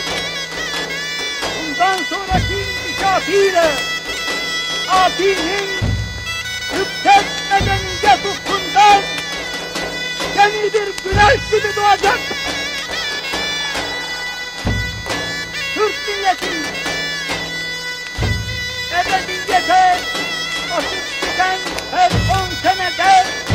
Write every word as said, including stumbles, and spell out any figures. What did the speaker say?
Türk, bundan sonraki inkişafıyla Ati'nin yüksek medeniyet ufkundan yeni bir güneş gibi doğacak. Türk milleti ebediyete atıp giden her on senede